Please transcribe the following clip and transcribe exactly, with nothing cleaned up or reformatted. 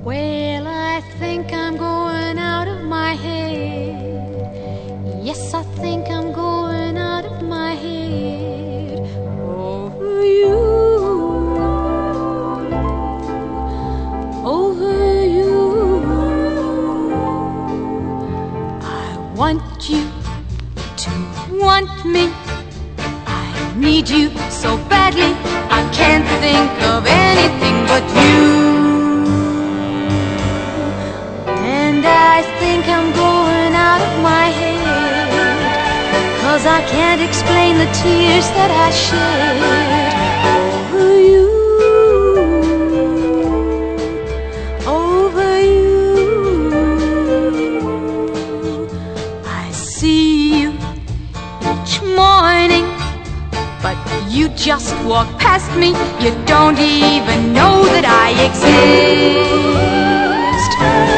Well, I think I'm going out of my head. Yes, I think I'm going out of my head over you, over you. I want you to want me. I need you so badly. I can't think of anything but you. And I think I'm going out of my head, 'cause I can't explain the tears that I shed over you, over you. I see you each morning, but you just walk past me. You don't even know that I exist.